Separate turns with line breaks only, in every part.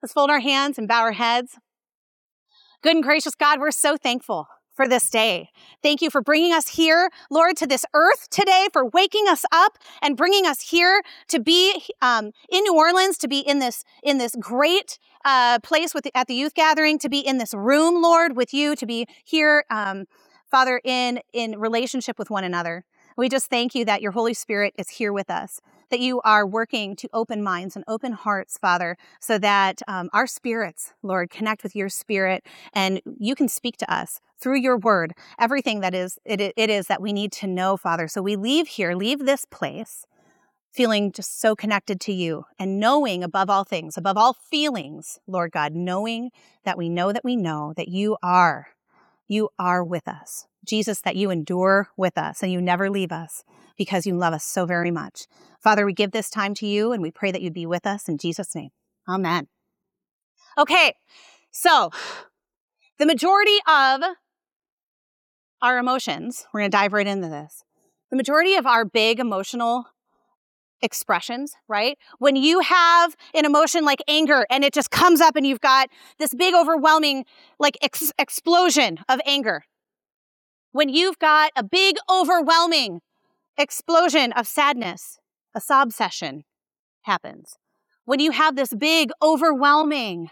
Let's fold our hands and bow our heads. Good and gracious God, we're so thankful for this day. Thank you for bringing us here, Lord, to this earth today, for waking us up and bringing us here to be in New Orleans, to be in this great place at the youth gathering, to be in this room, Lord, with you, to be here, Father, in relationship with one another. We just thank you that your Holy Spirit is here with us, that you are working to open minds and open hearts, Father, so that our spirits, Lord, connect with your spirit, and you can speak to us through your word, everything that it is that we need to know, Father. So we leave this place, feeling just so connected to you and knowing above all things, above all feelings, Lord God, knowing that we know that you are with us. Jesus, that you endure with us and you never leave us because you love us so very much. Father, we give this time to you and we pray that you'd be with us in Jesus' name. Amen. Okay, so the majority of our emotions, we're going to dive right into this. The majority of our big emotional expressions, right? When you have an emotion like anger and it just comes up and you've got this big overwhelming like explosion of anger. When you've got a big overwhelming explosion of sadness, a sob session happens. When you have this big overwhelming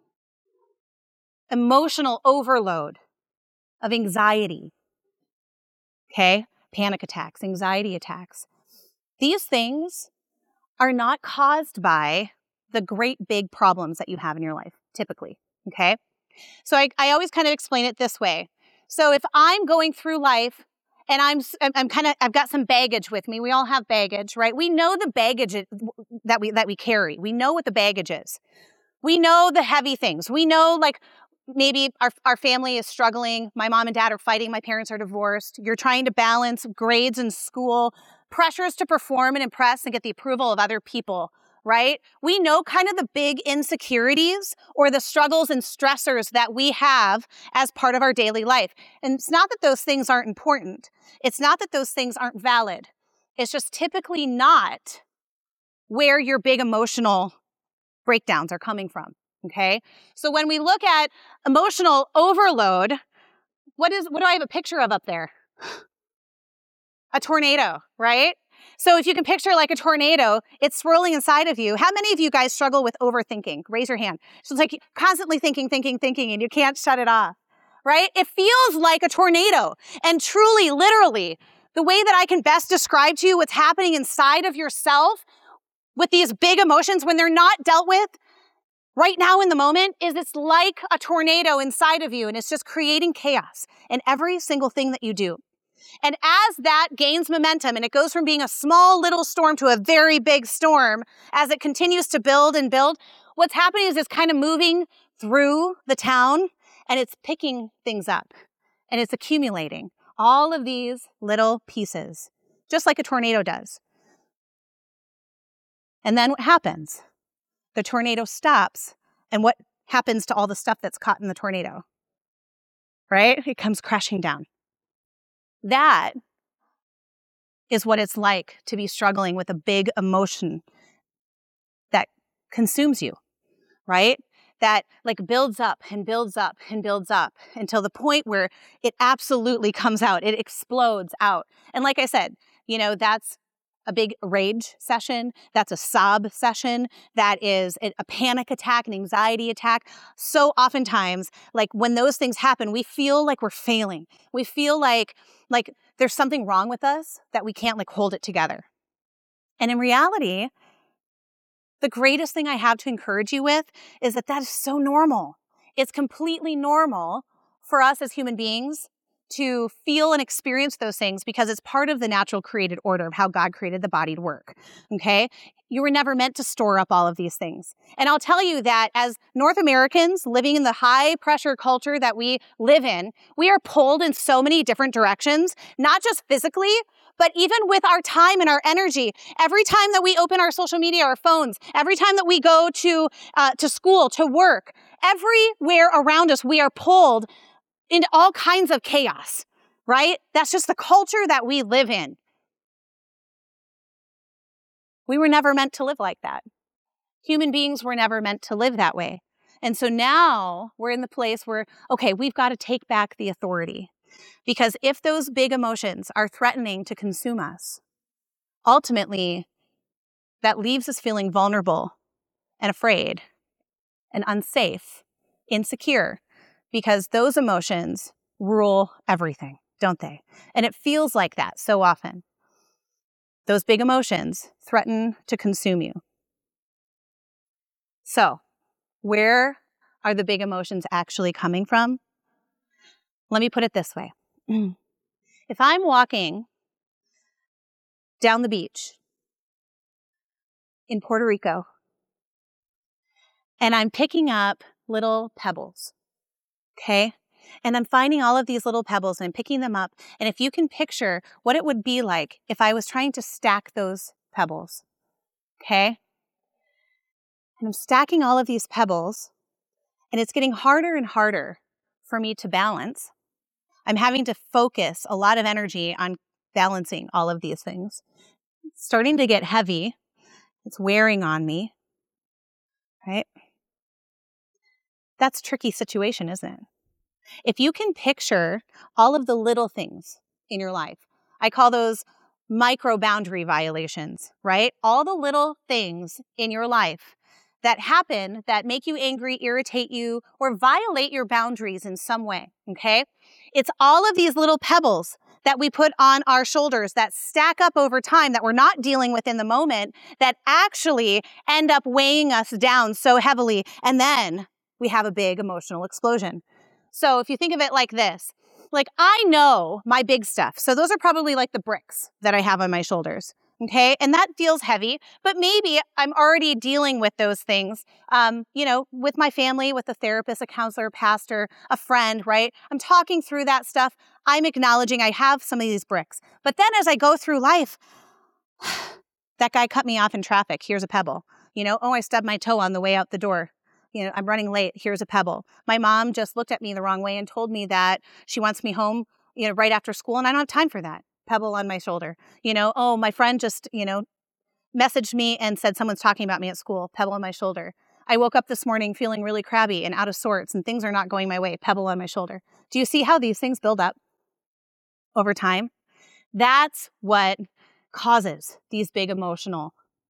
emotional overload of anxiety, okay? Panic attacks, anxiety attacks. These things are not caused by the great big problems that you have in your life, typically, okay? So I always kind of explain it this way. So if I'm going through life and I've got some baggage with me, we all have baggage, right? We know the baggage that we carry. We know what the baggage is. We know the heavy things. We know like maybe our family is struggling. My mom and dad are fighting. My parents are divorced. You're trying to balance grades in school, pressures to perform and impress and get the approval of other people, right? We know kind of the big insecurities or the struggles and stressors that we have as part of our daily life. And it's not that those things aren't important. It's not that those things aren't valid. It's just typically not where your big emotional breakdowns are coming from, okay? So when we look at emotional overload, what do I have a picture of up there? A tornado, right? So if you can picture like a tornado, it's swirling inside of you. How many of you guys struggle with overthinking? Raise your hand. So it's like constantly thinking, and you can't shut it off, right? It feels like a tornado. And truly, literally, the way that I can best describe to you what's happening inside of yourself with these big emotions when they're not dealt with right now in the moment is it's like a tornado inside of you, and it's just creating chaos in every single thing that you do. And as that gains momentum and it goes from being a small little storm to a very big storm, as it continues to build and build, what's happening is it's kind of moving through the town and it's picking things up and it's accumulating all of these little pieces, just like a tornado does. And then what happens? The tornado stops, and what happens to all the stuff that's caught in the tornado? Right? It comes crashing down. That is what it's like to be struggling with a big emotion that consumes you, right? That like builds up and builds up and builds up until the point where it absolutely comes out. It explodes out. And like I said, that's a big rage session. That's a sob session. That is a panic attack, an anxiety attack. So oftentimes, like when those things happen, we feel like we're failing. We feel like there's something wrong with us that we can't like hold it together. And in reality, the greatest thing I have to encourage you with is that is so normal. It's completely normal for us as human beings to feel and experience those things because it's part of the natural created order of how God created the body to work, okay? You were never meant to store up all of these things. And I'll tell you that as North Americans living in the high pressure culture that we live in, we are pulled in so many different directions, not just physically, but even with our time and our energy. Every time that we open our social media, our phones, every time that we go to school, to work, everywhere around us, we are pulled into all kinds of chaos, right? That's just the culture that we live in. We were never meant to live like that. Human beings were never meant to live that way. And so now we're in the place where, okay, we've got to take back the authority. Because if those big emotions are threatening to consume us, ultimately, that leaves us feeling vulnerable and afraid and unsafe, insecure, because those emotions rule everything, don't they? And it feels like that so often. Those big emotions threaten to consume you. So, where are the big emotions actually coming from? Let me put it this way. If I'm walking down the beach in Puerto Rico and I'm picking up little pebbles, okay? And I'm finding all of these little pebbles and I'm picking them up. And if you can picture what it would be like if I was trying to stack those pebbles, okay? And I'm stacking all of these pebbles and it's getting harder and harder for me to balance. I'm having to focus a lot of energy on balancing all of these things. It's starting to get heavy. It's wearing on me, right? That's a tricky situation, isn't it? If you can picture all of the little things in your life, I call those micro boundary violations, right? All the little things in your life that happen that make you angry, irritate you, or violate your boundaries in some way, okay? It's all of these little pebbles that we put on our shoulders that stack up over time that we're not dealing with in the moment that actually end up weighing us down so heavily. And then we have a big emotional explosion. So if you think of it like this, like I know my big stuff. So those are probably like the bricks that I have on my shoulders. Okay. And that feels heavy, but maybe I'm already dealing with those things, with my family, with a therapist, a counselor, pastor, a friend, right? I'm talking through that stuff. I'm acknowledging I have some of these bricks. But then as I go through life, that guy cut me off in traffic. Here's a pebble. I stubbed my toe on the way out the door. I'm running late. Here's a pebble. My mom just looked at me the wrong way and told me that she wants me home, right after school, and I don't have time for that. Pebble on my shoulder. My friend just, messaged me and said someone's talking about me at school. Pebble on my shoulder. I woke up this morning feeling really crabby and out of sorts and things are not going my way. Pebble on my shoulder. Do you see how these things build up over time? That's what causes these big emotional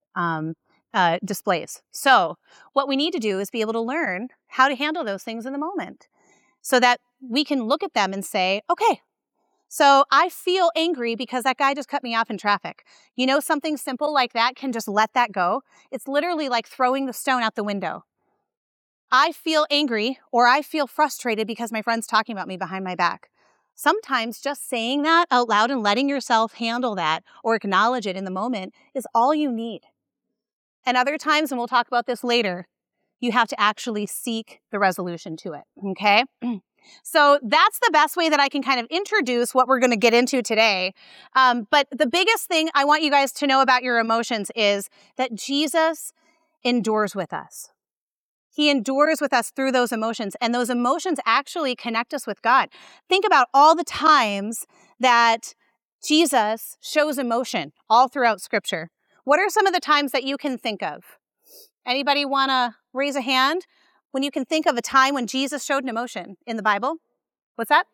displays. So what we need to do is be able to learn how to handle those things in the moment so that we can look at them and say, okay, so I feel angry because that guy just cut me off in traffic. Something simple like that can just let that go. It's literally like throwing the stone out the window. I feel angry or I feel frustrated because my friend's talking about me behind my back. Sometimes just saying that out loud and letting yourself handle that or acknowledge it in the moment is all you need. And other times, and we'll talk about this later, you have to actually seek the resolution to it, okay? So that's the best way that I can kind of introduce what we're going to get into today. But the biggest thing I want you guys to know about your emotions is that Jesus endures with us. He endures with us through those emotions, and those emotions actually connect us with God. Think about all the times that Jesus shows emotion all throughout Scripture. What are some of the times that you can think of? Anybody want to raise a hand when you can think of a time when Jesus showed an emotion in the Bible? What's that?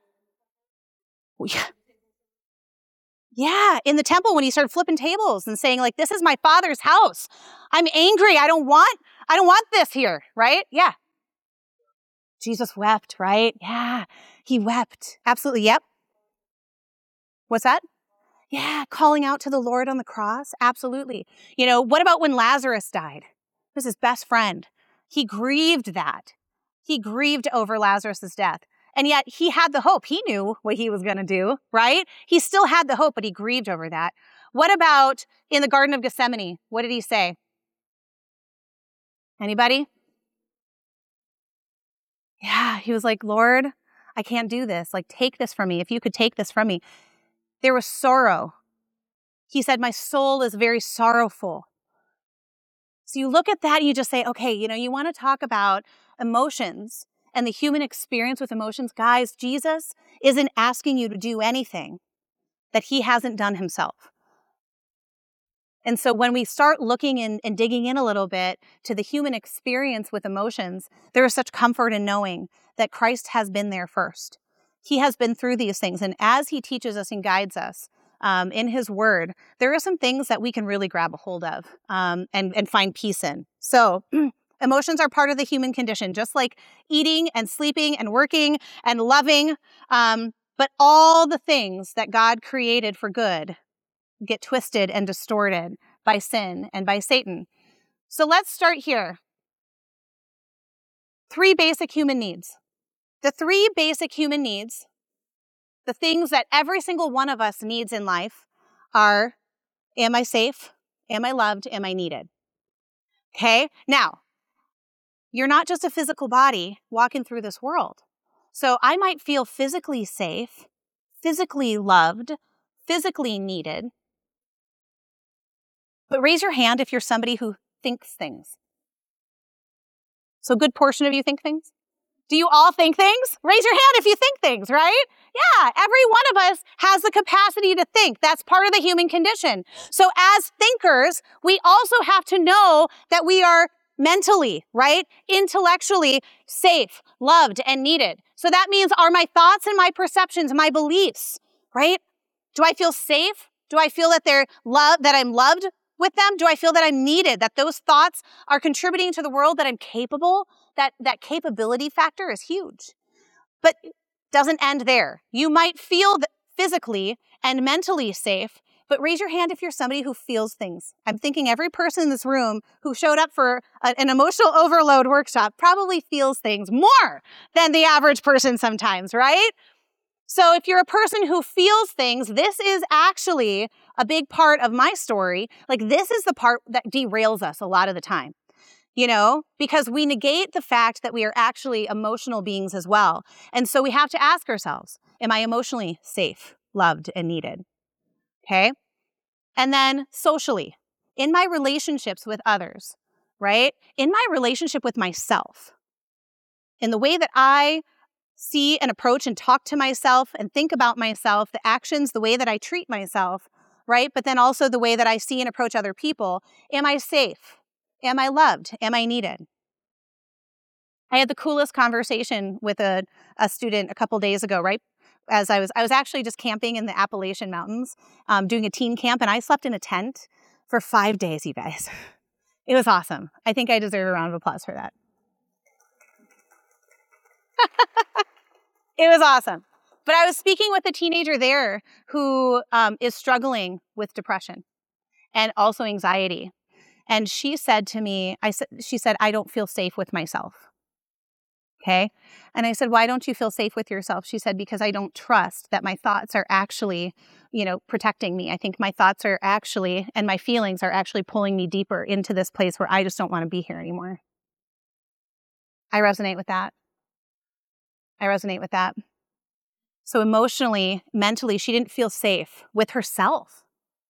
Yeah, in the temple when he started flipping tables and saying like, this is my Father's house. I'm angry. I don't want this here, right? Yeah. Jesus wept, right? Yeah, he wept. Absolutely. Yep. What's that? Yeah, calling out to the Lord on the cross. Absolutely. What about when Lazarus died? It was his best friend. He grieved that. He grieved over Lazarus' death. And yet he had the hope. He knew what he was going to do, right? He still had the hope, but he grieved over that. What about in the Garden of Gethsemane? What did he say? Anybody? Yeah, he was like, Lord, I can't do this. Like, take this from me. If you could take this from me. There was sorrow. He said, my soul is very sorrowful. So you look at that and you just say, okay, you want to talk about emotions and the human experience with emotions. Guys, Jesus isn't asking you to do anything that he hasn't done himself. And so when we start looking and digging in a little bit to the human experience with emotions, there is such comfort in knowing that Christ has been there first. He has been through these things. And as he teaches us and guides us in his word, there are some things that we can really grab a hold of and find peace in. So emotions are part of the human condition, just like eating and sleeping and working and loving. But all the things that God created for good get twisted and distorted by sin and by Satan. So let's start here. 3 basic human needs. The 3 basic human needs, the things that every single one of us needs in life are, am I safe? Am I loved? Am I needed? Okay? Now, you're not just a physical body walking through this world. So I might feel physically safe, physically loved, physically needed. But raise your hand if you're somebody who thinks things. So a good portion of you think things? Do you all think things? Raise your hand if you think things, right? Yeah, every one of us has the capacity to think. That's part of the human condition. So as thinkers, we also have to know that we are mentally, right? Intellectually safe, loved, and needed. So that means, are my thoughts and my perceptions, my beliefs, right? Do I feel safe? Do I feel that that I'm loved with them? Do I feel that I'm needed, that those thoughts are contributing to the world, that I'm capable? That capability factor is huge. But it doesn't end there. You might feel physically and mentally safe, but raise your hand if you're somebody who feels things. I'm thinking every person in this room who showed up for an emotional overload workshop probably feels things more than the average person sometimes, right? So if you're a person who feels things, this is actually a big part of my story. Like, this is the part that derails us a lot of the time, because we negate the fact that we are actually emotional beings as well. And so we have to ask ourselves, am I emotionally safe, loved, and needed? Okay. And then socially, in my relationships with others, right? In my relationship with myself, in the way that I see and approach and talk to myself and think about myself, the actions, the way that I treat myself, right? But then also the way that I see and approach other people. Am I safe? Am I loved? Am I needed? I had the coolest conversation with a student a couple days ago, right? As I was actually just camping in the Appalachian Mountains, doing a teen camp, and I slept in a tent for 5 days, you guys. It was awesome. I think I deserve a round of applause for that. It was awesome. But I was speaking with a teenager there who is struggling with depression and also anxiety. And she said to me, she said, I don't feel safe with myself. Okay. And I said, why don't you feel safe with yourself? She said, because I don't trust that my thoughts are actually, protecting me. I think my thoughts are actually, and my feelings are actually pulling me deeper into this place where I just don't want to be here anymore. I resonate with that. So emotionally, mentally, she didn't feel safe with herself.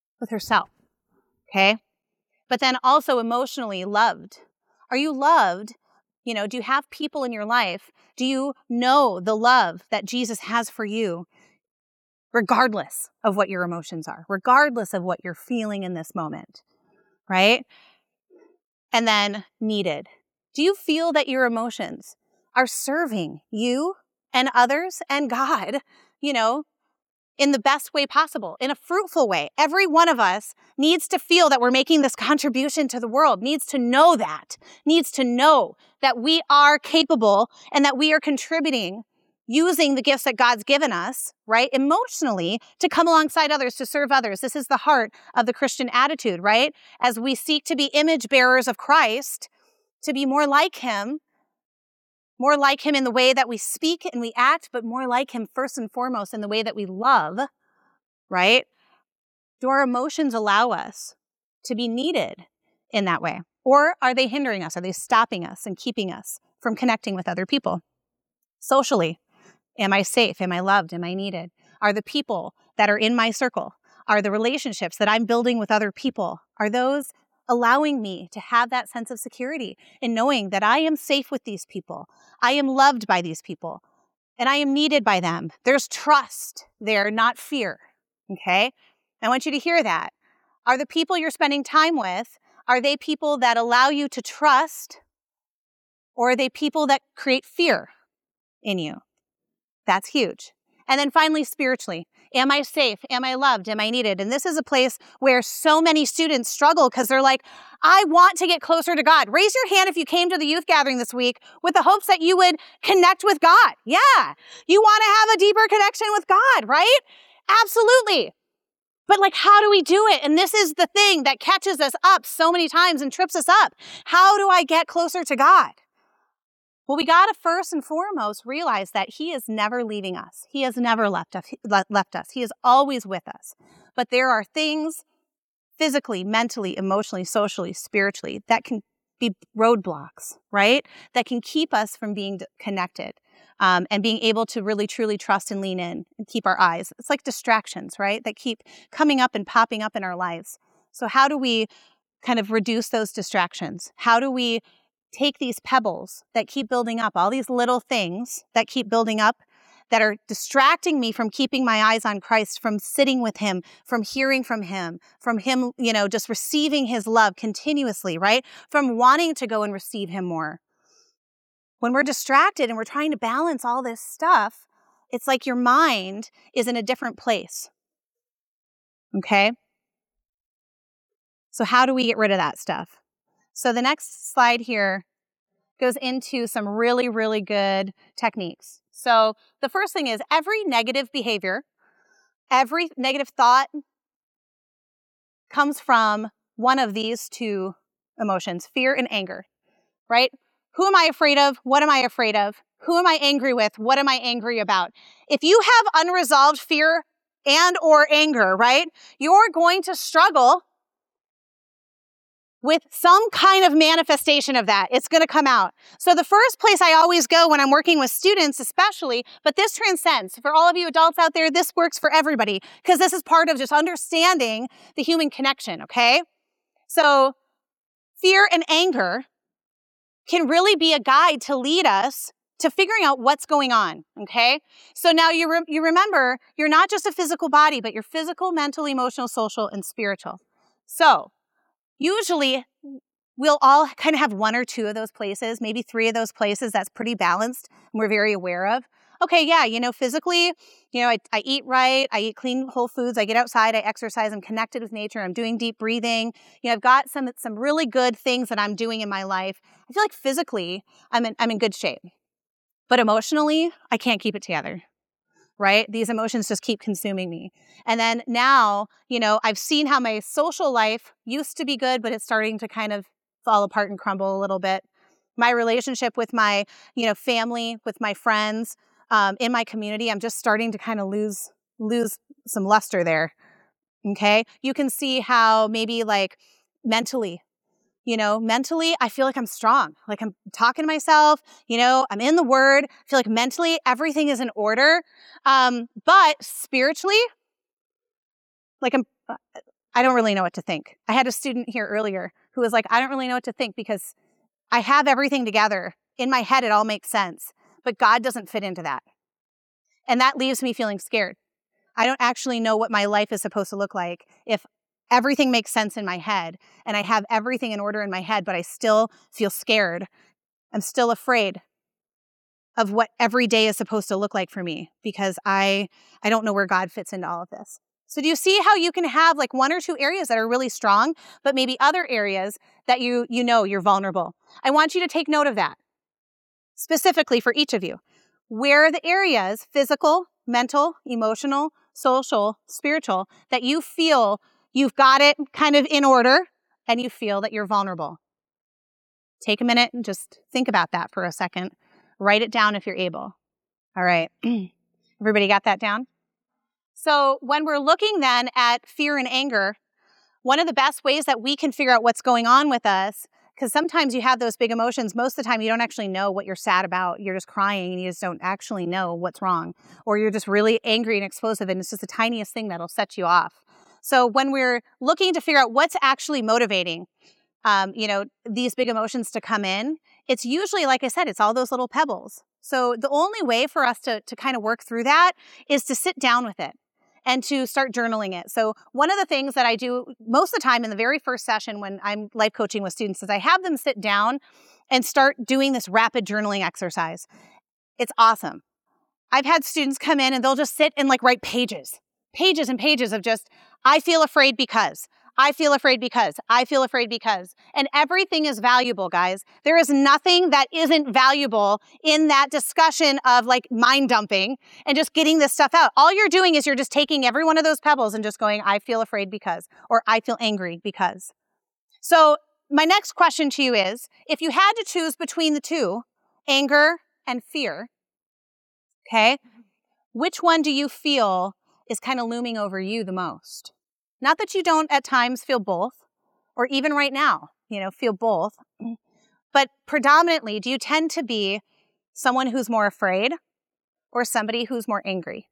Okay. But then also emotionally loved. Are you loved? Do you have people in your life? Do you know the love that Jesus has for you, regardless of what your emotions are, regardless of what you're feeling in this moment, right? And then needed. Do you feel that your emotions are serving you and others and God, in the best way possible, in a fruitful way? Every one of us needs to feel that we're making this contribution to the world, needs to know that we are capable and that we are contributing using the gifts that God's given us, right, emotionally, to come alongside others, to serve others. This is the heart of the Christian attitude, right? As we seek to be image bearers of Christ, to be more like him in the way that we speak and we act, but more like him first and foremost in the way that we love, right? Do our emotions allow us to be needed in that way? Or are they hindering us? Are they stopping us and keeping us from connecting with other people? Socially, am I safe? Am I loved? Am I needed? Are the people that are in my circle, are the relationships that I'm building with other people, are those allowing me to have that sense of security in knowing that I am safe with these people, I am loved by these people, and I am needed by them? There's trust there, not fear, okay? I want you to hear that. Are the people you're spending time with, are they people that allow you to trust, or are they people that create fear in you? That's huge. And then finally, spiritually, am I safe? Am I loved? Am I needed? And this is a place where so many students struggle because they're like, I want to get closer to God. Raise your hand if you came to the youth gathering this week with the hopes that you would connect with God. Yeah. You want to have a deeper connection with God, right? Absolutely. But like, how do we do it? And this is the thing that catches us up so many times and trips us up. How do I get closer to God? Well, we got to first and foremost realize that he is never leaving us. He has never left us. He is always with us. But there are things physically, mentally, emotionally, socially, spiritually that can be roadblocks, right? That can keep us from being connected and being able to really, truly trust and lean in and keep our eyes. It's like distractions, right? That keep coming up and popping up in our lives. So how do we kind of reduce those distractions? How do we take these pebbles that keep building up, all these little things that keep building up that are distracting me from keeping my eyes on Christ, from sitting with him, from hearing from him, just receiving his love continuously, right? From wanting to go and receive him more. When we're distracted and we're trying to balance all this stuff, it's like your mind is in a different place. Okay? So how do we get rid of that stuff? So the next slide here goes into some really, really good techniques. So the first thing is every negative behavior, every negative thought comes from one of these two emotions, fear and anger, right? Who am I afraid of? What am I afraid of? Who am I angry with? What am I angry about? If you have unresolved fear and or anger, right, you're going to struggle with some kind of manifestation of that. It's going to come out. So the first place I always go when I'm working with students especially, but this transcends. For all of you adults out there, this works for everybody because this is part of just understanding the human connection, okay? So fear and anger can really be a guide to lead us to figuring out what's going on, okay? So now you remember, you're not just a physical body, but you're physical, mental, emotional, social, and spiritual. So usually, we'll all kind of have one or two of those places, maybe three of those places that's pretty balanced and we're very aware of. Okay, yeah, physically, I eat right, I eat clean, whole foods, I get outside, I exercise, I'm connected with nature, I'm doing deep breathing. I've got some really good things that I'm doing in my life. I feel like physically, I'm in good shape. But emotionally, I can't keep it together. Right? These emotions just keep consuming me. And then now, I've seen how my social life used to be good, but it's starting to kind of fall apart and crumble a little bit. My relationship with my, family, with my friends, in my community, I'm just starting to kind of lose some luster there. Okay? You can see how maybe like mentally, I feel like I'm strong. Like I'm talking to myself, I'm in the word. I feel like mentally everything is in order. But spiritually, like I don't really know what to think. I had a student here earlier who was like, I don't really know what to think because I have everything together. In my head, it all makes sense, but God doesn't fit into that. And that leaves me feeling scared. I don't actually know what my life is supposed to look like if everything makes sense in my head and I have everything in order in my head, but I still feel scared. I'm still afraid of what every day is supposed to look like for me because I don't know where God fits into all of this. So do you see how you can have like one or two areas that are really strong, but maybe other areas that you're vulnerable? I want you to take note of that specifically for each of you. Where are the areas, physical, mental, emotional, social, spiritual, that you feel you've got it kind of in order and you feel that you're vulnerable? Take a minute and just think about that for a second. Write it down if you're able. All right. Everybody got that down? So when we're looking then at fear and anger, one of the best ways that we can figure out what's going on with us, because sometimes you have those big emotions, most of the time you don't actually know what you're sad about. You're just crying and you just don't actually know what's wrong. Or you're just really angry and explosive and it's just the tiniest thing that'll set you off. So when we're looking to figure out what's actually motivating, these big emotions to come in, it's usually, like I said, it's all those little pebbles. So the only way for us to kind of work through that is to sit down with it and to start journaling it. So one of the things that I do most of the time in the very first session when I'm life coaching with students is I have them sit down and start doing this rapid journaling exercise. It's awesome. I've had students come in and they'll just sit and like write pages and pages of just, I feel afraid because, I feel afraid because, I feel afraid because. And everything is valuable, guys. There is nothing that isn't valuable in that discussion of like mind dumping and just getting this stuff out. All you're doing is you're just taking every one of those pebbles and just going, I feel afraid because, or I feel angry because. So my next question to you is, if you had to choose between the two, anger and fear, okay, which one do you feel is kind of looming over you the most? Not that you don't at times feel both, or even right now, feel both, but predominantly, do you tend to be someone who's more afraid or somebody who's more angry?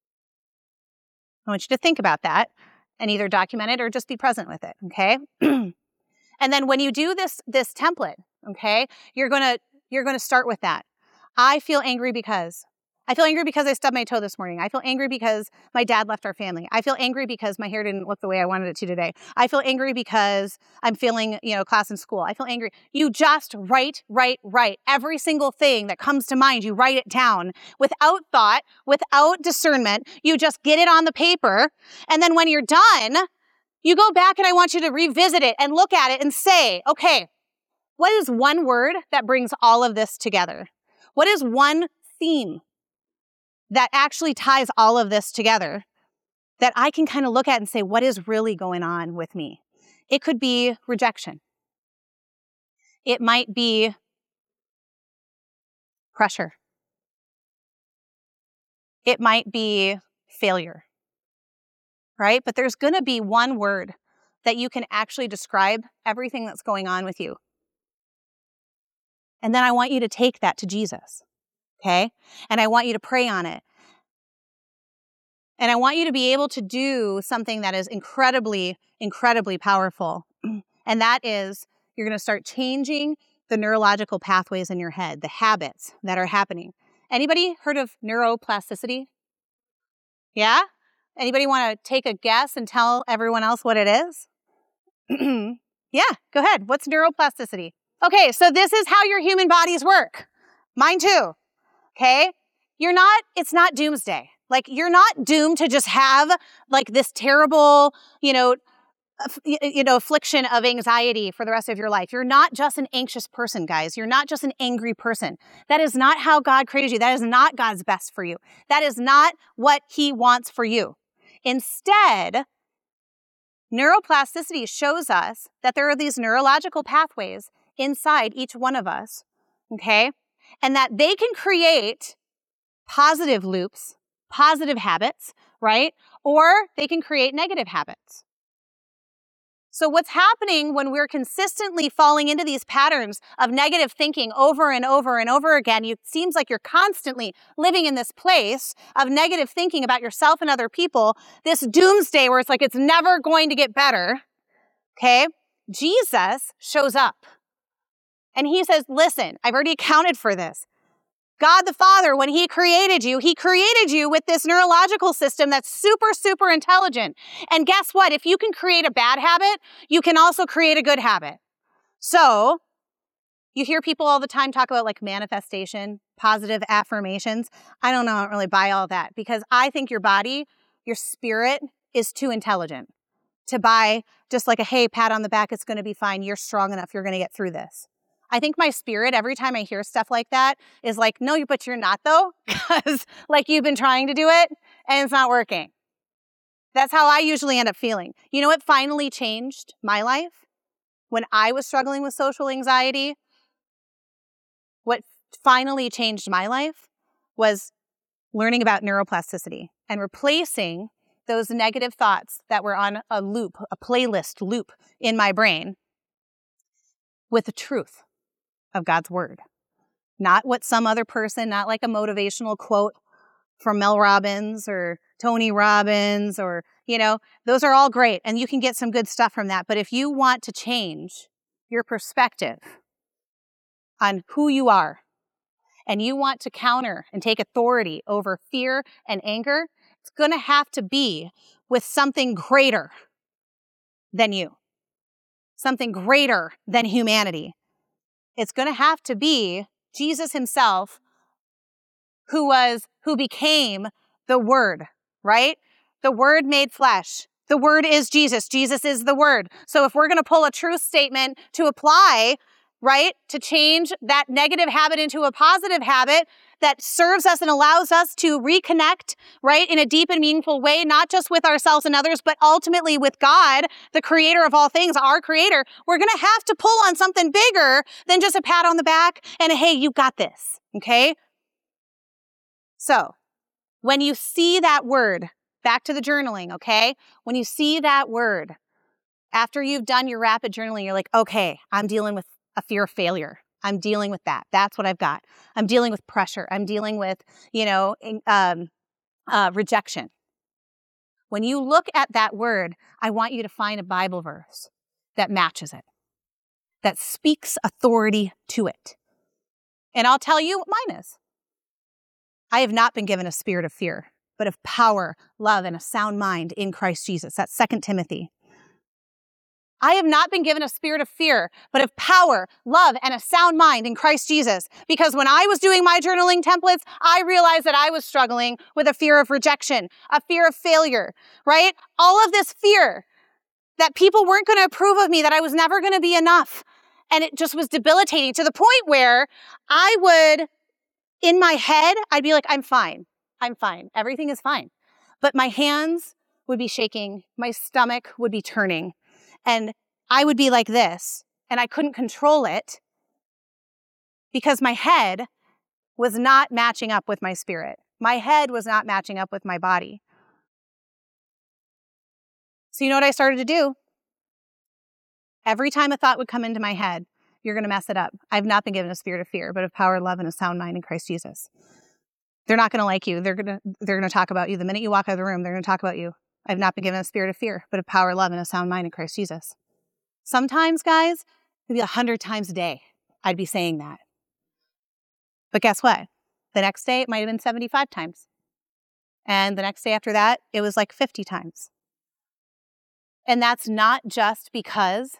I want you to think about that and either document it or just be present with it, okay? And then when you do this template, okay, you're gonna start with that. I feel angry because. I feel angry because I stubbed my toe this morning. I feel angry because my dad left our family. I feel angry because my hair didn't look the way I wanted it to today. I feel angry because I'm failing, class in school. I feel angry. You just write. Every single thing that comes to mind, you write it down without thought, without discernment. You just get it on the paper. And then when you're done, you go back and I want you to revisit it and look at it and say, okay, what is one word that brings all of this together? What is one theme that actually ties all of this together that I can kind of look at and say, what is really going on with me? It could be rejection. It might be pressure. It might be failure, right? But there's going to be one word that you can actually describe everything that's going on with you. And then I want you to take that to Jesus, okay? And I want you to pray on it. And I want you to be able to do something that is incredibly, incredibly powerful. And that is, you're going to start changing the neurological pathways in your head, the habits that are happening. Anybody heard of neuroplasticity? Yeah? Anybody want to take a guess and tell everyone else what it is? Yeah, go ahead. What's neuroplasticity? Okay, so this is how your human bodies work. Mine too. Okay? It's not doomsday. Like, you're not doomed to just have like this terrible, affliction of anxiety for the rest of your life. You're not just an anxious person, guys. You're not just an angry person. That is not how God created you. That is not God's best for you. That is not what He wants for you. Instead, neuroplasticity shows us that there are these neurological pathways inside each one of us, okay? And that they can create positive loops, positive habits, right? Or they can create negative habits. So what's happening when we're consistently falling into these patterns of negative thinking over and over and over again, it seems like you're constantly living in this place of negative thinking about yourself and other people, this doomsday where it's like it's never going to get better, okay? Jesus shows up and He says, listen, I've already accounted for this. God the Father, when He created you with this neurological system that's super, super intelligent. And guess what? If you can create a bad habit, you can also create a good habit. So you hear people all the time talk about like manifestation, positive affirmations. I don't really buy all that because I think your body, your spirit is too intelligent to buy just like a, hey, pat on the back, it's going to be fine. You're strong enough. You're going to get through this. I think my spirit, every time I hear stuff like that, is like, no, but you're not though, because like you've been trying to do it and it's not working. That's how I usually end up feeling. You know what finally changed my life? When I was struggling with social anxiety, what finally changed my life was learning about neuroplasticity and replacing those negative thoughts that were on a loop, a playlist loop in my brain with the truth of God's word. Not what some other person, not like a motivational quote from Mel Robbins or Tony Robbins or, those are all great and you can get some good stuff from that. But if you want to change your perspective on who you are and you want to counter and take authority over fear and anger, It's going to have to be with something greater than you, something greater than humanity. It's going to have to be Jesus himself who became the Word, right? The Word made flesh. The Word is Jesus. Jesus is the Word. So if we're going to pull a truth statement to apply, right, to change that negative habit into a positive habit that serves us and allows us to reconnect, right, in a deep and meaningful way, not just with ourselves and others, but ultimately with God, the creator of all things, our creator, we're going to have to pull on something bigger than just a pat on the back and a, hey, you got this, okay? So when you see that word, back to the journaling, okay? When you see that word, after you've done your rapid journaling, you're like, okay, I'm dealing with a fear of failure. I'm dealing with that. That's what I've got. I'm dealing with pressure. I'm dealing with, rejection. When you look at that word, I want you to find a Bible verse that matches it, that speaks authority to it. And I'll tell you what mine is. I have not been given a spirit of fear, but of power, love, and a sound mind in Christ Jesus. That's 2 Timothy. I have not been given a spirit of fear, but of power, love, and a sound mind in Christ Jesus. Because when I was doing my journaling templates, I realized that I was struggling with a fear of rejection, a fear of failure, right? All of this fear that people weren't going to approve of me, that I was never going to be enough. And it just was debilitating to the point where I would, in my head, I'd be like, I'm fine. Everything is fine. But my hands would be shaking. My stomach would be turning. And I would be like this, and I couldn't control it because my head was not matching up with my spirit. My head was not matching up with my body. So you know what I started to do? Every time a thought would come into my head, you're going to mess it up. I've not been given a spirit of fear, but of power, love, and a sound mind in Christ Jesus. They're not going to like you. They're going to talk about you. The minute you walk out of the room, they're going to talk about you. I've not been given a spirit of fear, but of power, love, and a sound mind in Christ Jesus. Sometimes, guys, maybe 100 times a day, I'd be saying that. But guess what? The next day, it might have been 75 times. And the next day after that, it was like 50 times. And that's not just because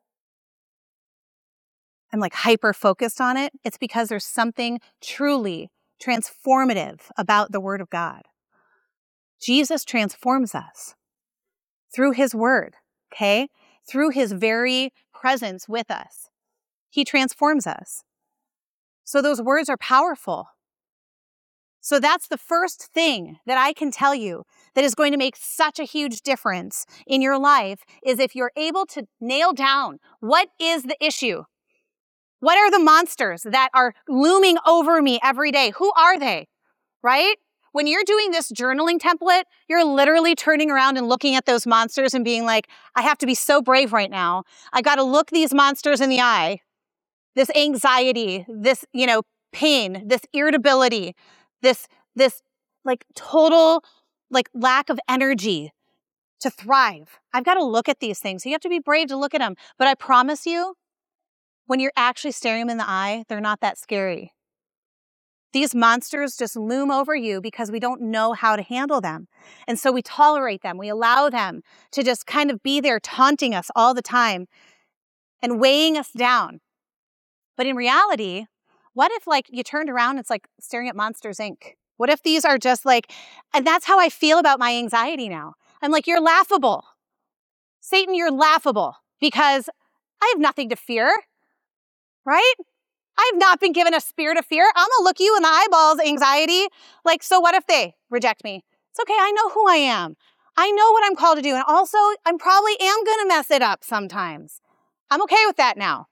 I'm like hyper focused on it. It's because there's something truly transformative about the Word of God. Jesus transforms us through his word, okay? Through his very presence with us. He transforms us. So those words are powerful. So that's the first thing that I can tell you that is going to make such a huge difference in your life is if you're able to nail down what is the issue. What are the monsters that are looming over me every day? Who are they, right? When you're doing this journaling template, you're literally turning around and looking at those monsters and being like, I have to be so brave right now. I got to look these monsters in the eye. This anxiety, this, pain, this irritability, this like total like lack of energy to thrive. I've got to look at these things. So you have to be brave to look at them. But I promise you, when you're actually staring them in the eye, they're not that scary. These monsters just loom over you because we don't know how to handle them. And so we tolerate them. We allow them to just kind of be there taunting us all the time and weighing us down. But in reality, what if you turned around and it's like staring at Monsters, Inc.? What if these are just and that's how I feel about my anxiety now. I'm like, you're laughable. Satan, you're laughable because I have nothing to fear, right? I've not been given a spirit of fear. I'm going to look you in the eyeballs, anxiety. So what if they reject me? It's okay. I know who I am. I know what I'm called to do. And also, I probably am going to mess it up sometimes. I'm okay with that now.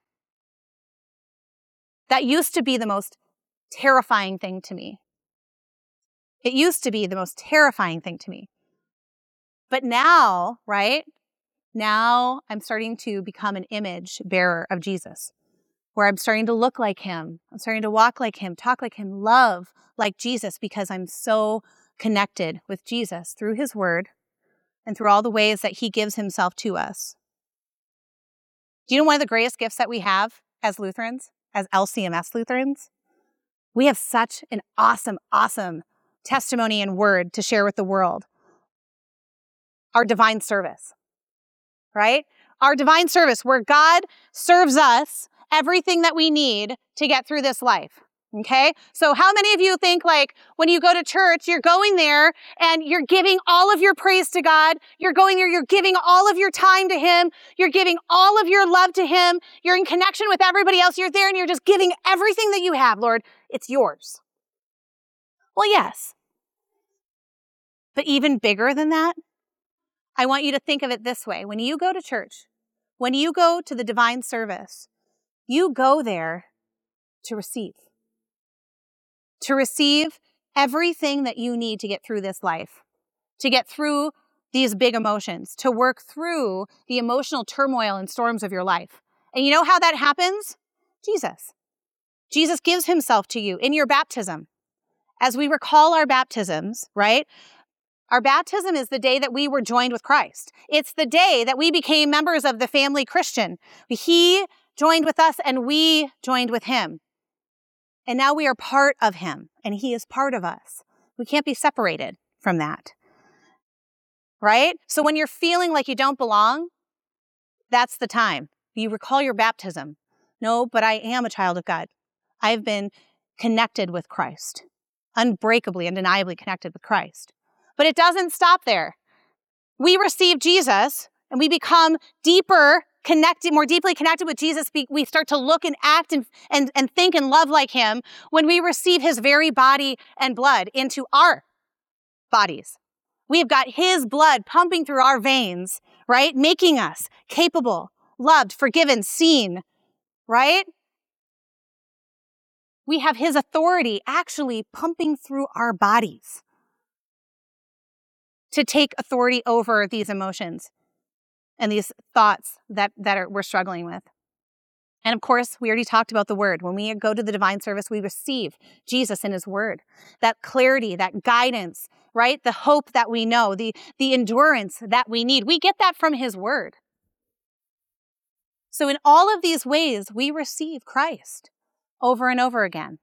That used to be the most terrifying thing to me. It used to be the most terrifying thing to me. But now, right? Now I'm starting to become an image bearer of Jesus, where I'm starting to look like him. I'm starting to walk like him, talk like him, love like Jesus because I'm so connected with Jesus through his word and through all the ways that he gives himself to us. Do you know one of the greatest gifts that we have as Lutherans, as LCMS Lutherans? We have such an awesome testimony and word to share with the world. Our divine service, right? Our divine service where God serves us everything that we need to get through this life. Okay? So how many of you think like when you go to church, you're going there and you're giving all of your praise to God. You're going there, you're giving all of your time to him. You're giving all of your love to him. You're in connection with everybody else. You're there and you're just giving everything that you have, Lord. It's yours. Well, yes. But even bigger than that, I want you to think of it this way. When you go to church, when you go to the divine service, you go there to receive. To receive everything that you need to get through this life, to get through these big emotions, to work through the emotional turmoil and storms of your life. And you know how that happens? Jesus. Jesus gives himself to you in your baptism. As we recall our baptisms, right? Our baptism is the day that we were joined with Christ. It's the day that we became members of the family Christian. He joined with us and we joined with him. And now we are part of him and he is part of us. We can't be separated from that. Right? So when you're feeling like you don't belong, that's the time. You recall your baptism. No, but I am a child of God. I've been connected with Christ. Unbreakably, undeniably connected with Christ. But it doesn't stop there. We receive Jesus and we become deeper connected, more deeply connected with Jesus. We start to look and act and think and love like him when we receive his very body and blood into our bodies. We've got his blood pumping through our veins, right? Making us capable, loved, forgiven, seen, right? We have his authority actually pumping through our bodies to take authority over these emotions and these thoughts that we're struggling with. And of course, we already talked about the word. When we go to the divine service, we receive Jesus in his word. That clarity, that guidance, right? The hope that we know, the endurance that we need. We get that from his word. So in all of these ways, we receive Christ over and over again.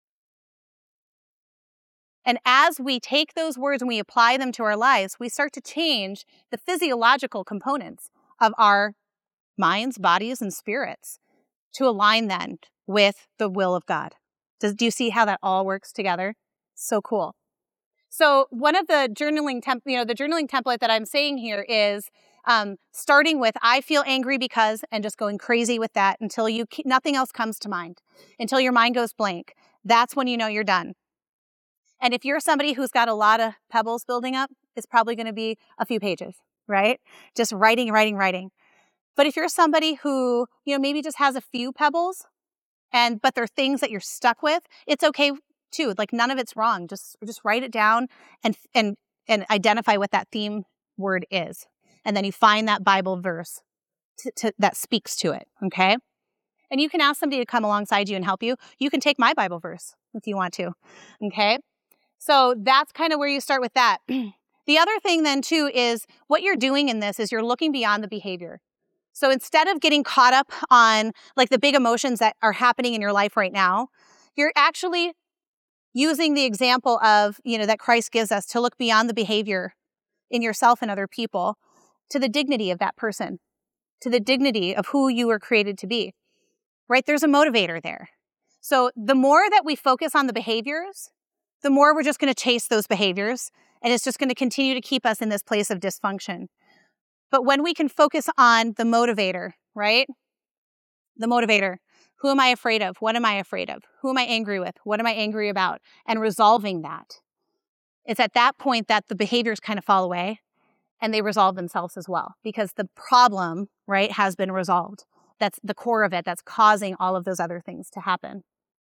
And as we take those words and we apply them to our lives, we start to change the physiological components of our minds, bodies, and spirits to align then with the will of God. Do you see how that all works together? So cool. So one of the journaling template that I'm saying here is starting with I feel angry because, and just going crazy with that until nothing else comes to mind, until your mind goes blank. That's when you know you're done. And if you're somebody who's got a lot of pebbles building up, it's probably going to be a few pages, right? Just writing. But if you're somebody who, maybe just has a few pebbles, but they're things that you're stuck with, it's okay too. Like none of it's wrong. Just write it down and identify what that theme word is. And then you find that Bible verse that speaks to it, okay? And you can ask somebody to come alongside you and help you. You can take my Bible verse if you want to, okay? So that's kind of where you start with that. The other thing then too is what you're doing in this is you're looking beyond the behavior. So instead of getting caught up on like the big emotions that are happening in your life right now, you're actually using the example of, that Christ gives us to look beyond the behavior in yourself and other people to the dignity of that person, to the dignity of who you were created to be, right? There's a motivator there. So the more that we focus on the behaviors, the more we're just going to chase those behaviors, and it's just going to continue to keep us in this place of dysfunction. But when we can focus on the motivator, right? The motivator. Who am I afraid of? What am I afraid of? Who am I angry with? What am I angry about? And resolving that. It's at that point that the behaviors kind of fall away and they resolve themselves as well because the problem, right, has been resolved. That's the core of it that's causing all of those other things to happen.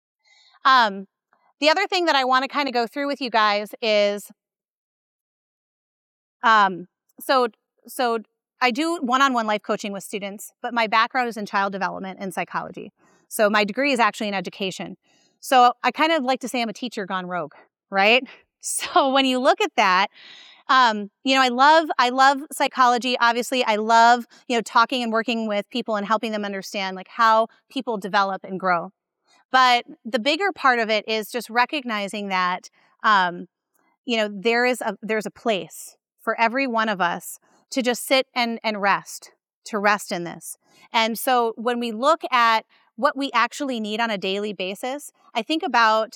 The other thing that I want to kind of go through with you guys is, so I do one-on-one life coaching with students, but my background is in child development and psychology. So my degree is actually in education. So I kind of like to say I'm a teacher gone rogue, right? So when you look at that, I love psychology. Obviously, I love, talking and working with people and helping them understand like how people develop and grow. But the bigger part of it is just recognizing that there's a place for every one of us to just sit and rest, to rest in this. And so when we look at what we actually need on a daily basis, I think about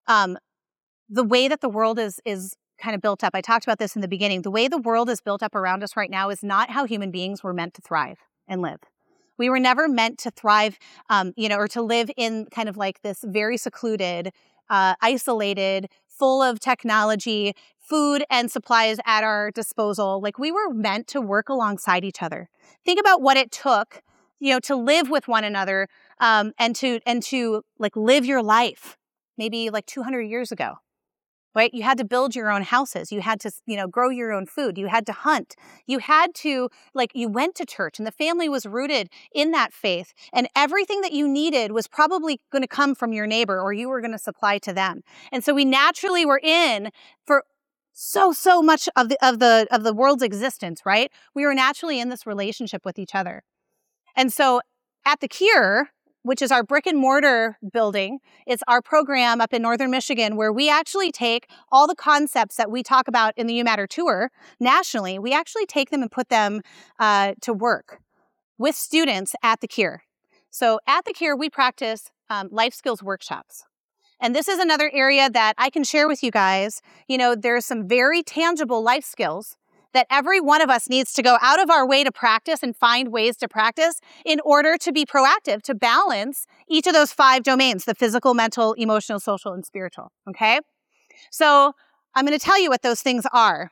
the way that the world is kind of built up. I talked about this in the beginning. The way the world is built up around us right now is not how human beings were meant to thrive and live. We were never meant to thrive, or to live in kind of like this very secluded, isolated, full of technology, food and supplies at our disposal. Like, we were meant to work alongside each other. Think about what it took, to live with one another, and to like live your life maybe like 200 years ago. Right? You had to build your own houses. You had to, grow your own food. You had to hunt. You had to, you went to church, and the family was rooted in that faith. And everything that you needed was probably going to come from your neighbor, or you were going to supply to them. And so we naturally were in for so much of the world's existence, right? We were naturally in this relationship with each other. And so at The Cure, which is our brick and mortar building, it's our program up in Northern Michigan, where we actually take all the concepts that we talk about in the You Matter Tour nationally, we actually take them and put them to work with students at The Cure. So at The Cure, we practice life skills workshops. And this is another area that I can share with you guys. There's some very tangible life skills that every one of us needs to go out of our way to practice and find ways to practice in order to be proactive, to balance each of those 5 domains: the physical, mental, emotional, social, and spiritual, okay? So I'm going to tell you what those things are.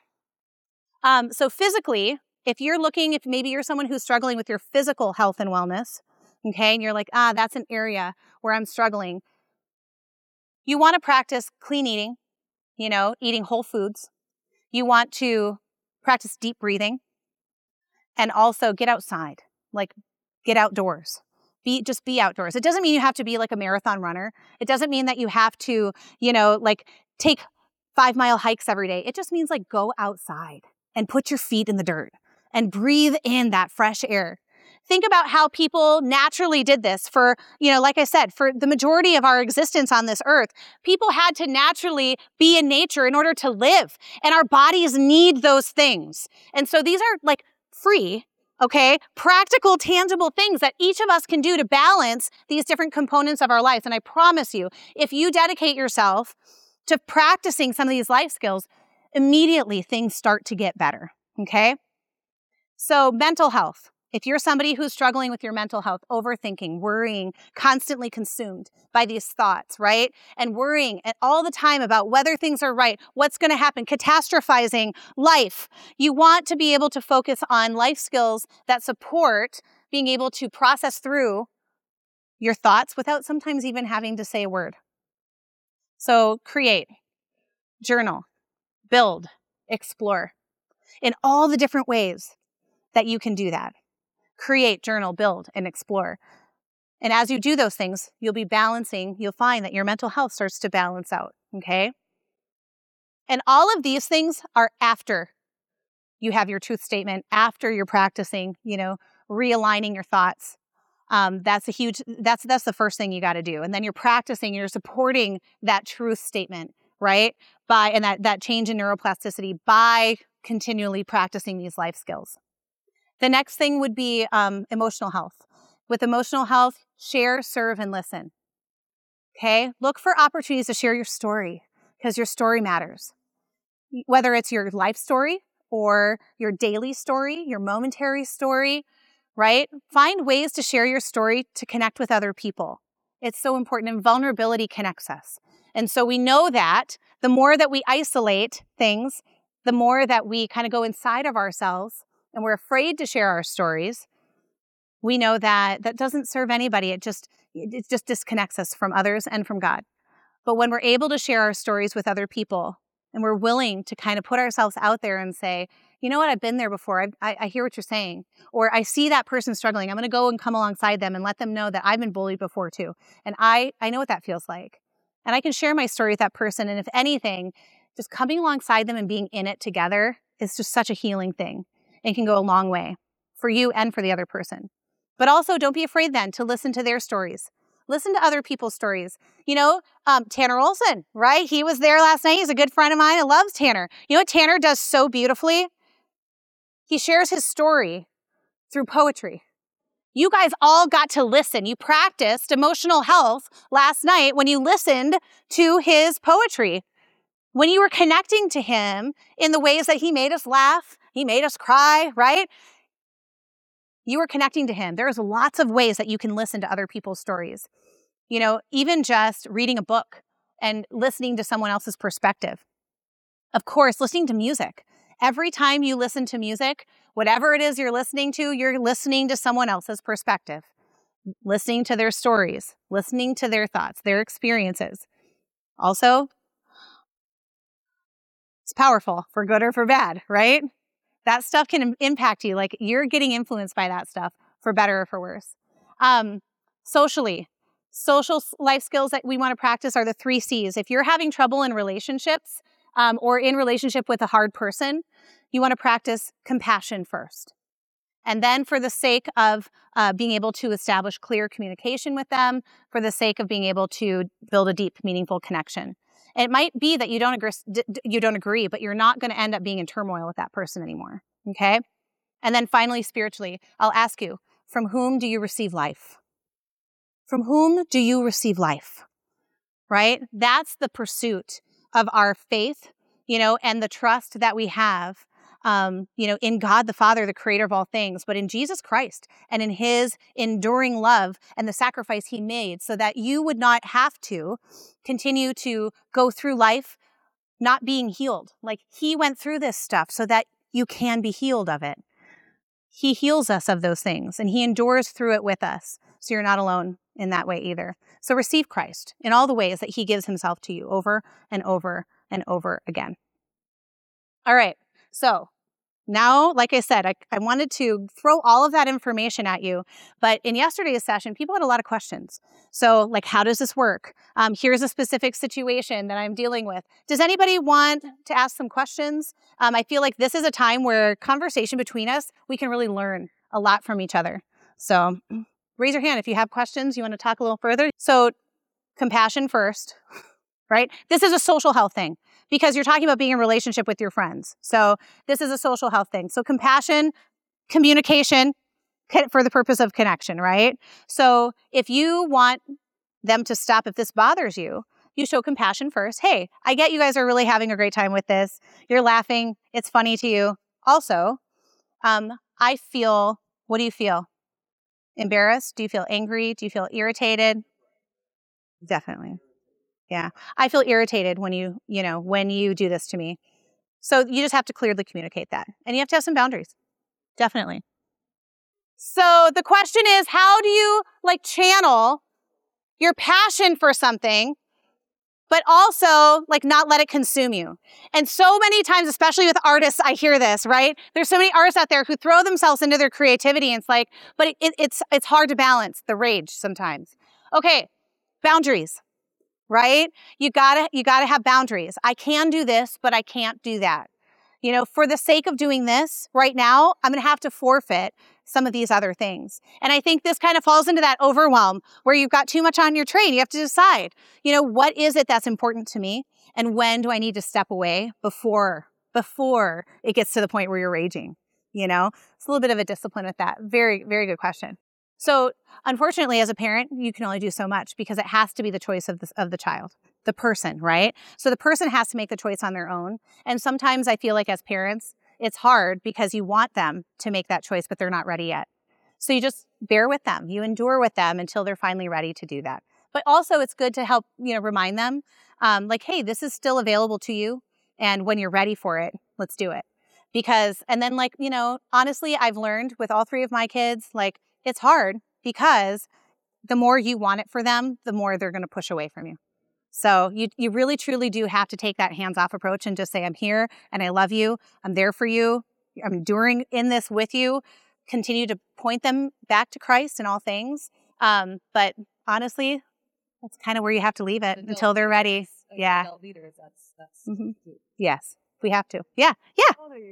So physically, if maybe you're someone who's struggling with your physical health and wellness, okay, and you're like, that's an area where I'm struggling, you want to practice clean eating, eating whole foods. You want to practice deep breathing, and also get outside, get outdoors. Just be outdoors. It doesn't mean you have to be like a marathon runner. It doesn't mean that you have to, take 5-mile hikes every day. It just means go outside and put your feet in the dirt and breathe in that fresh air. Think about how people naturally did this for, like I said, for the majority of our existence on this earth. People had to naturally be in nature in order to live. And our bodies need those things. And so these are free, okay, practical, tangible things that each of us can do to balance these different components of our lives. And I promise you, if you dedicate yourself to practicing some of these life skills, immediately things start to get better, okay? So mental health. If you're somebody who's struggling with your mental health, overthinking, worrying, constantly consumed by these thoughts, right? And worrying all the time about whether things are right, what's going to happen, catastrophizing life. You want to be able to focus on life skills that support being able to process through your thoughts without sometimes even having to say a word. So create, journal, build, explore in all the different ways that you can do that. Create, journal, build, and explore. And as you do those things, you'll find that your mental health starts to balance out, okay? And all of these things are after you have your truth statement, after you're practicing, realigning your thoughts. That's the first thing you got to do. And then you're practicing, you're supporting that truth statement, right? And that change in neuroplasticity by continually practicing these life skills. The next thing would be emotional health. With emotional health, share, serve, and listen. Okay? Look for opportunities to share your story, because your story matters. Whether it's your life story or your daily story, your momentary story, right? Find ways to share your story to connect with other people. It's so important, and vulnerability connects us. And so we know that the more that we isolate things, the more that we kind of go inside of ourselves, and we're afraid to share our stories, we know that doesn't serve anybody. It just disconnects us from others and from God. But when we're able to share our stories with other people, and we're willing to kind of put ourselves out there and say, you know what, I've been there before. I hear what you're saying. Or I see that person struggling. I'm going to go and come alongside them and let them know that I've been bullied before too. And I know what that feels like. And I can share my story with that person. And if anything, just coming alongside them and being in it together is just such a healing thing. And can go a long way for you and for the other person. But also, don't be afraid then to listen to their stories. Listen to other people's stories. Tanner Olson, right? He was there last night. He's a good friend of mine. I love Tanner. You know what Tanner does so beautifully? He shares his story through poetry. You guys all got to listen. You practiced emotional health last night when you listened to his poetry. When you were connecting to him in the ways that he made us laugh, he made us cry, right? You were connecting to him. There's lots of ways that you can listen to other people's stories. Even just reading a book and listening to someone else's perspective. Of course, listening to music. Every time you listen to music, whatever it is you're listening to someone else's perspective, listening to their stories, listening to their thoughts, their experiences. Also, it's powerful for good or for bad, right? That stuff can impact you. Like you're getting influenced by that stuff for better or for worse. Social life skills that we want to practice are the 3 C's. If you're having trouble in relationships or in relationship with a hard person, you want to practice compassion first. And then for the sake of being able to establish clear communication with them, for the sake of being able to build a deep, meaningful connection. And it might be that you don't agree, but you're not going to end up being in turmoil with that person anymore, okay? And then finally, spiritually, I'll ask you, from whom do you receive life? From whom do you receive life, right? That's the pursuit of our faith, and the trust that we have, in God the Father, the creator of all things, but in Jesus Christ and in his enduring love and the sacrifice he made so that you would not have to continue to go through life not being healed. Like he went through this stuff so that you can be healed of it. He heals us of those things and he endures through it with us. So you're not alone in that way either. So receive Christ in all the ways that he gives himself to you over and over and over again. All right. So now, like I said, I wanted to throw all of that information at you, but in yesterday's session, people had a lot of questions. So like, how does this work? Here's a specific situation that I'm dealing with. Does anybody want to ask some questions? I feel like this is a time where conversation between us, we can really learn a lot from each other. So raise your hand if you have questions, you want to talk a little further. So compassion first, right? This is a social health thing because you're talking about being in a relationship with your friends. So this is a social health thing. So compassion, communication for the purpose of connection, right? So if you want them to stop, if this bothers you, you show compassion first. Hey, I get you guys are really having a great time with this. You're laughing. It's funny to you. Also, what do you feel? Embarrassed? Do you feel angry? Do you feel irritated? Definitely. Yeah. I feel irritated when you do this to me. So you just have to clearly communicate that. And you have to have some boundaries. Definitely. So the question is, how do you channel your passion for something, but also not let it consume you? And so many times, especially with artists, I hear this, right? There's so many artists out there who throw themselves into their creativity and it's hard to balance the rage sometimes. Okay, boundaries. Right? You gotta have boundaries. I can do this, but I can't do that. For the sake of doing this right now, I'm going to have to forfeit some of these other things. And I think this kind of falls into that overwhelm where you've got too much on your train. You have to decide, what is it that's important to me? And when do I need to step away before it gets to the point where you're raging? It's a little bit of a discipline with that. Very, very good question. So unfortunately, as a parent, you can only do so much because it has to be the choice of the child, the person, right? So the person has to make the choice on their own. And sometimes I feel like as parents, it's hard because you want them to make that choice, but they're not ready yet. So you just bear with them. You endure with them until they're finally ready to do that. But also it's good to help, remind them hey, this is still available to you. And when you're ready for it, let's do it. And then honestly, I've learned with all 3 of my kids, it's hard because the more you want it for them, the more they're going to push away from you. So you really, truly do have to take that hands-off approach and just say, I'm here and I love you. I'm there for you. I'm enduring in this with you. Continue to point them back to Christ in all things. But honestly, that's kind of where you have to leave it until they're ready. Yeah.
Leaders, that's
Yes, we have to. Yeah. Yeah.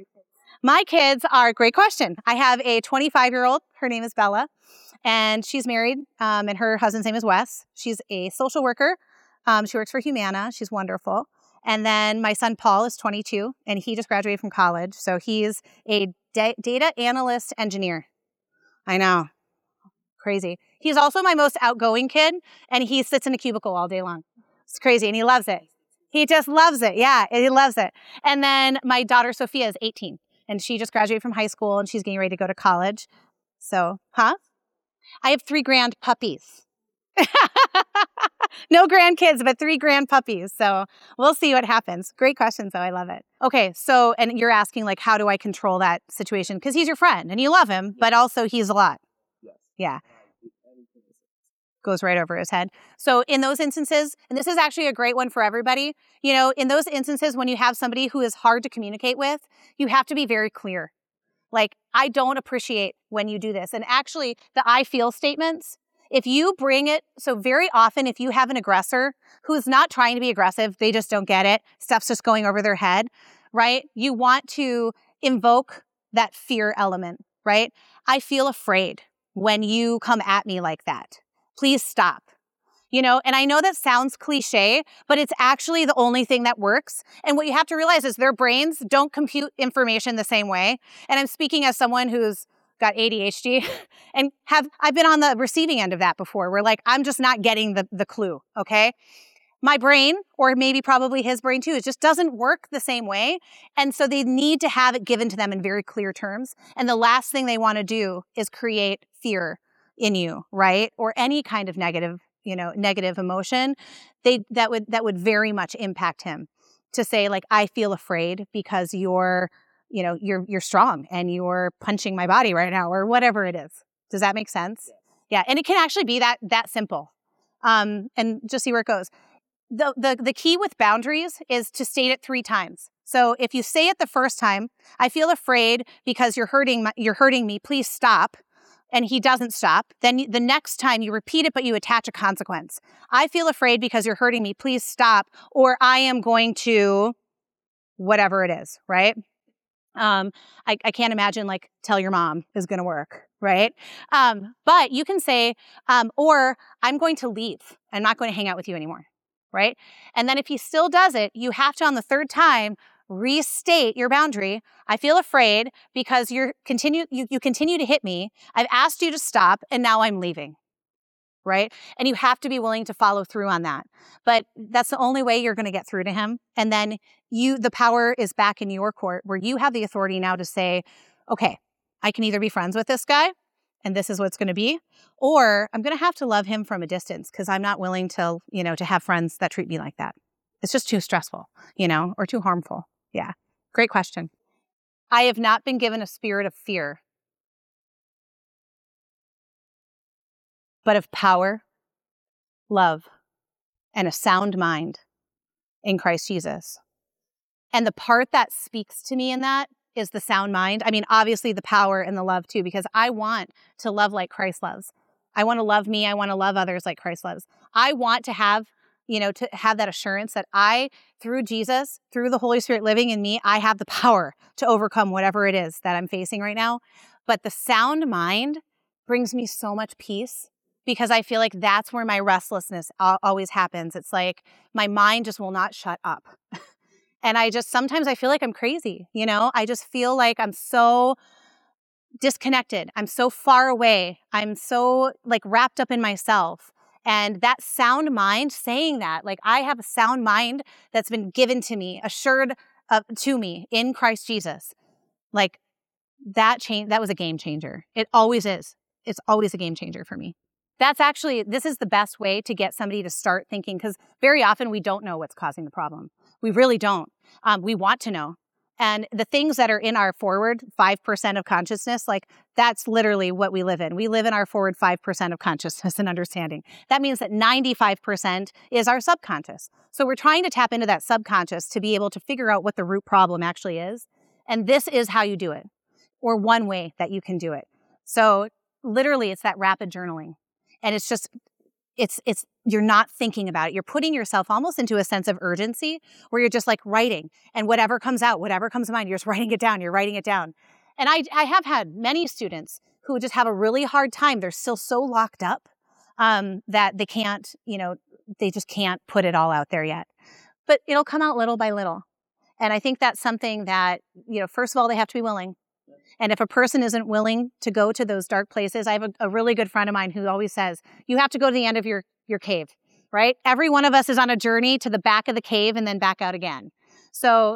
My kids are, great question. I have a 25-year-old. Her name is Bella, and she's married, and her husband's name is Wes. She's a social worker. She works for Humana. She's wonderful. And then my son Paul is 22, and he just graduated from college. So he's a data analyst engineer. I know. Crazy. He's also my most outgoing kid, and he sits in a cubicle all day long. It's crazy, and he loves it. He just loves it. Yeah, he loves it. And then my daughter Sophia is 18. And she just graduated from high school, and she's getting ready to go to college. So, I have 3 grand puppies. No grandkids, but 3 grand puppies. So we'll see what happens. Great questions, though. I love it. Okay, so, and you're asking, like, how do I control that situation? Because he's your friend, and you love him, but also he's a lot. Yes. Yeah. Goes right over his head. So in those instances, and this is actually a great one for everybody, in those instances when you have somebody who is hard to communicate with, you have to be very clear. Like, I don't appreciate when you do this. And actually, the I feel statements, if you bring it, so very often if you have an aggressor who's not trying to be aggressive, they just don't get it, stuff's just going over their head, right? You want to invoke that fear element, right? I feel afraid when you come at me like that. Please stop. And I know that sounds cliche, but it's actually the only thing that works. And what you have to realize is their brains don't compute information the same way. And I'm speaking as someone who's got ADHD and I've been on the receiving end of that before, where like, I'm just not getting the clue. Okay. My brain, or maybe probably his brain too, it just doesn't work the same way. And so they need to have it given to them in very clear terms. And the last thing they want to do is create fear in you, right? Or any kind of negative emotion. That would very much impact him to say, like, I feel afraid because you're strong and you're punching my body right now, or whatever it is. Does that make sense? Yeah. And it can actually be that simple. And just see where it goes. The key with boundaries is to state it 3 times. So if you say it the first time, I feel afraid because you're hurting me, please stop. And he doesn't stop. Then the next time you repeat it, but you attach a consequence. I feel afraid because you're hurting me, please stop. Or I am going to, whatever it is, right? I can't imagine like tell your mom is going to work, right? But you can say, or I'm going to leave. I'm not going to hang out with you anymore, right? And then if he still does it, you have to, on the 3rd time, restate your boundary. I feel afraid because you continue to hit me. I've asked you to stop, and now I'm leaving, right? And you have to be willing to follow through on that. But that's the only way you're going to get through to him. And then the power is back in your court, where you have the authority now to say, okay, I can either be friends with this guy, and this is what it's going to be, or I'm going to have to love him from a distance because I'm not willing to have friends that treat me like that. It's just too stressful, or too harmful. Yeah. Great question. I have not been given a spirit of fear, but of power, love, and a sound mind in Christ Jesus. And the part that speaks to me in that is the sound mind. I mean, obviously the power and the love too, because I want to love like Christ loves. I want to love me. I want to love others like Christ loves. I want to have that assurance that through Jesus, through the Holy Spirit living in me, I have the power to overcome whatever it is that I'm facing right now. But the sound mind brings me so much peace because I feel like that's where my restlessness always happens. It's like my mind just will not shut up. And sometimes I feel like I'm crazy, I just feel like I'm so disconnected. I'm so far away. I'm so like wrapped up in myself. And that sound mind saying that, like I have a sound mind that's been given to me, assured to me in Christ Jesus. Like that was a game changer. It always is. It's always a game changer for me. This is the best way to get somebody to start thinking, because very often we don't know what's causing the problem. We really don't. We want to know. And the things that are in our forward 5% of consciousness, like that's literally what we live in. We live in our forward 5% of consciousness and understanding. That means that 95% is our subconscious. So we're trying to tap into that subconscious to be able to figure out what the root problem actually is. And this is how you do it, or one way that you can do it. So literally it's that rapid journaling. And it's you're not thinking about it. You're putting yourself almost into a sense of urgency where you're just like writing, and whatever comes out, whatever comes to mind, you're just writing it down. You're writing it down. And I have had many students who just have a really hard time. They're still so locked up that they can't, they just can't put it all out there yet. But it'll come out little by little. And I think that's something that, first of all, they have to be willing. And if a person isn't willing to go to those dark places, I have a really good friend of mine who always says, you have to go to the end of your cave, right? Every one of us is on a journey to the back of the cave and then back out again. So,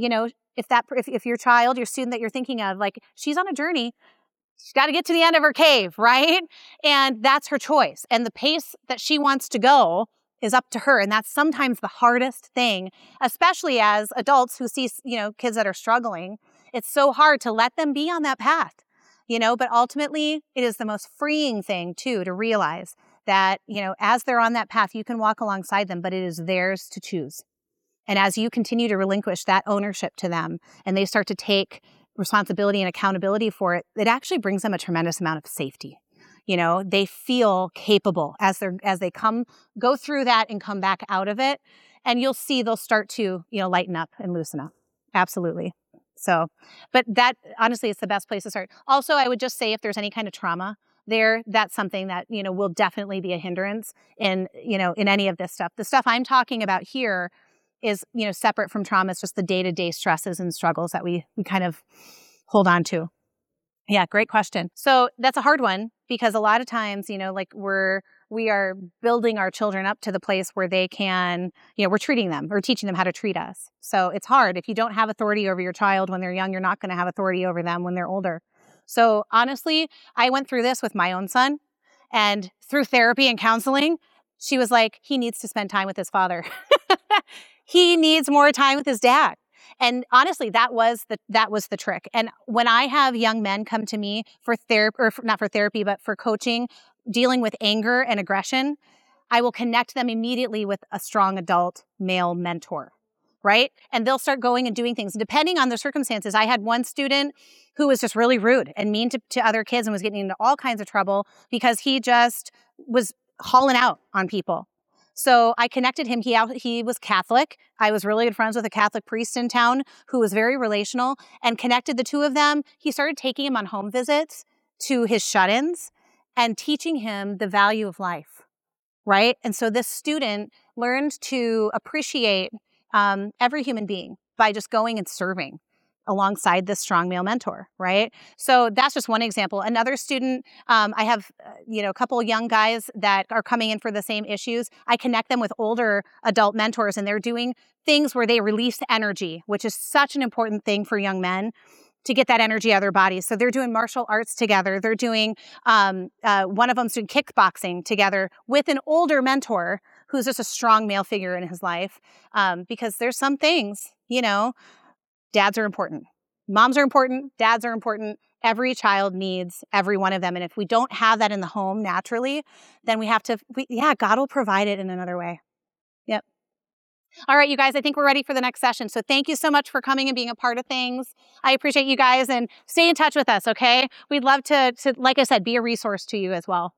if your child, your student that you're thinking of, like, she's on a journey, she's got to get to the end of her cave, right? And that's her choice. And the pace that she wants to go is up to her. And that's sometimes the hardest thing, especially as adults who see, kids that are struggling. It's so hard to let them be on that path, but ultimately it is the most freeing thing too, to realize that, as they're on that path, you can walk alongside them, but it is theirs to choose. And as you continue to relinquish that ownership to them and they start to take responsibility and accountability for it, it actually brings them a tremendous amount of safety. They feel capable as they go through that and come back out of it. And you'll see they'll start to, lighten up and loosen up. Absolutely. So, but that honestly is the best place to start. Also, I would just say if there's any kind of trauma there, that's something that, will definitely be a hindrance in any of this stuff. The stuff I'm talking about here is, separate from trauma. It's just the day-to-day stresses and struggles that we kind of hold on to. Yeah, great question. So that's a hard one because a lot of times, we are building our children up to the place where they can, we're treating them or teaching them how to treat us. So it's hard. If you don't have authority over your child when they're young, you're not going to have authority over them when they're older. So honestly, I went through this with my own son, and through therapy and counseling, she was like, he needs to spend time with his father. He needs more time with his dad. And honestly, that was the trick. And when I have young men come to me for therapy, or not for therapy, but for coaching, dealing with anger and aggression, I will connect them immediately with a strong adult male mentor, right? And they'll start going and doing things. Depending on the circumstances, I had one student who was just really rude and mean to other kids and was getting into all kinds of trouble because he just was hauling out on people. So I connected him. He was Catholic. I was really good friends with a Catholic priest in town who was very relational, and connected the two of them. He started taking him on home visits to his shut-ins and teaching him the value of life, right? And so this student learned to appreciate every human being by just going and serving alongside this strong male mentor, right? So that's just one example. Another student, I have, a couple of young guys that are coming in for the same issues. I connect them with older adult mentors, and they're doing things where they release energy, which is such an important thing for young men to get that energy out of their bodies. So they're doing martial arts together. They're doing, one of them's doing kickboxing together with an older mentor who's just a strong male figure in his life. Because there's some things, dads are important. Moms are important. Dads are important. Every child needs every one of them. And if we don't have that in the home naturally, then God will provide it in another way. Yep. All right, you guys, I think we're ready for the next session. So thank you so much for coming and being a part of things. I appreciate you guys, and stay in touch with us, okay? We'd love to, like I said, be a resource to you as well.